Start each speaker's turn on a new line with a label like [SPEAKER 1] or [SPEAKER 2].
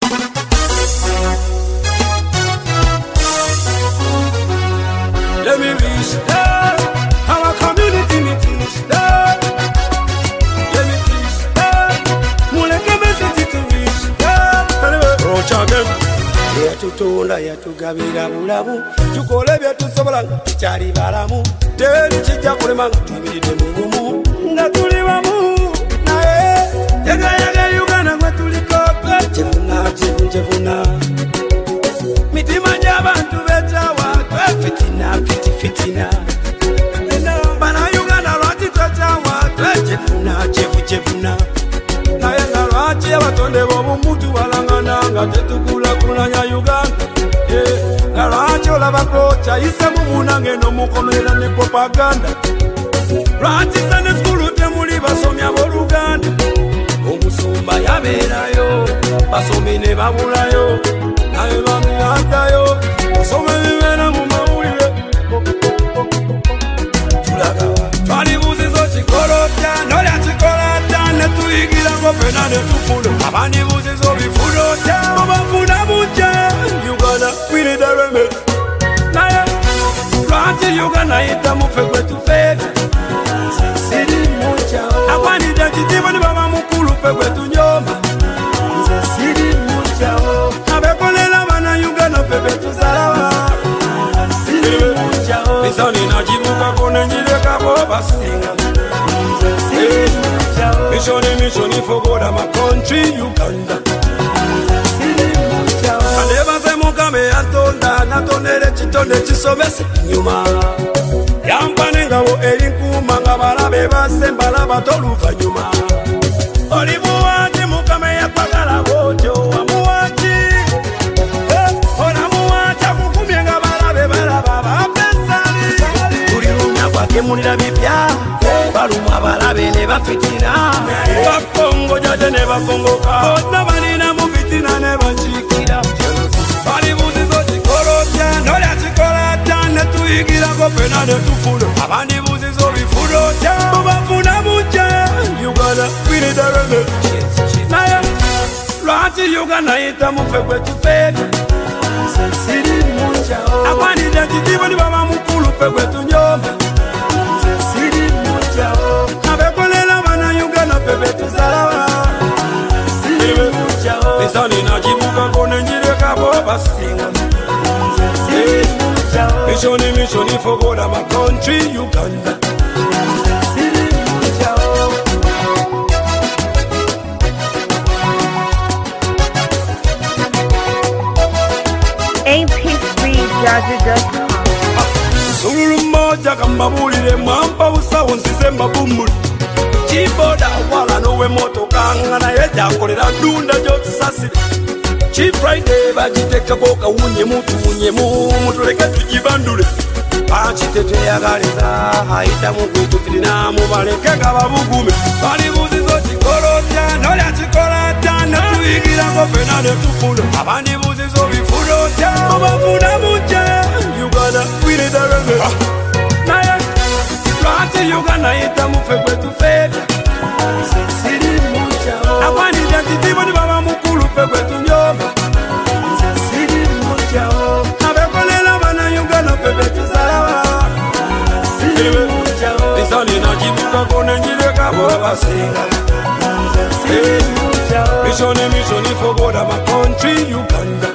[SPEAKER 1] Let me reach there. Our community meetings there. Let me reach there. Muleke message to reach there. Roach again. Yatutunda yatugabira bulamu. Tukole byatusobola cyari balamu. Teri kijja kulema tubiride mu bumu. Nga tuli bamu. Naye yaga Uganda gwe tuliko. Chevuna. Mitima y'abantu betawa. Fitina bana Uganda lwaki twachawa chefuna naye nga lwaki abatonde b'obumuntu balangana nga tetukulakulanya Uganda nga lwaki olabako kyayise mu munange n'omukomerera ne propaganda lwaki sane skulu temuli basomi ab'Oluganda omusumba yabeerayo basomi ne babulayo naye bamirandayo osoma ebibeera mu mawulire twalibuuzizo kikolotya nolya kikolata ne tuyigirako fena ne tufuna abandibuuzizo bifulotya obafuna bujja Uganda we need a remedy naye lwaki Uganda yita mufe gwe tufeega siri mukyao agwanidde kitiibwa ne baba mukulu fe gwe tunyoma siri mukyao abekolera bana Uganda fe betuzalawa Misoni na jibuka kone njilekabo basinga Mission for God and my country Uganda Andebase mukame antonda natonere chitonde chisomese nyuma Yampane ngabo erinkuma nga balabe basemba batoluva nyuma Olimuwaji mukame yapagala bojo wamuwaji Kemulira bipya baluma balabe ne bafitina bakongo jaje ne bakongoka bonna balina mu fitina ne banjikira balibuuzizo kikolotya nolya kikolata ne tuyigirako fena ne tufuna abandibuuzizo bifulotya bafuna bujja Uganda we need a remedy naye lwaki Uganda yita mufe gwe tufeega siri mukyao agwanidde kitiibwa ne baba mukulu fe gwe tunyoma abekolera bana Uganda fe betuzalawa Misoni na jibuka kone njilekabo basinga Mission for God and my country Uganda
[SPEAKER 2] AMP3Jazzy.com
[SPEAKER 1] Sululu moja kambabulire mwampa usawo nsize mabumuli Chiboda wala nowe moto kangana yeja kolera dunda jotusasire Chi Friday bajiteka boka unye mutu leke tujibandule Bachitete yagaliza haita mugwitu filina mubaleke gababugume Balibuuzizo kikolotya nolya kikolata ne tuyigirako fena ne tufuna abandibuuzizo bifulotya obafuna bujja Uganda we need a remedy naye lwaki Uganda yita mufe gwe tufeega siri mukyao agwanidde kitiibwa ne baba mukulu fe gwe tunyoma siri mukyao abekolera bana Uganda fe betuzalawa siri mukyao Misoni na jibuka kone njilekabo basinga siri mukyao Mission for God and my country Uganda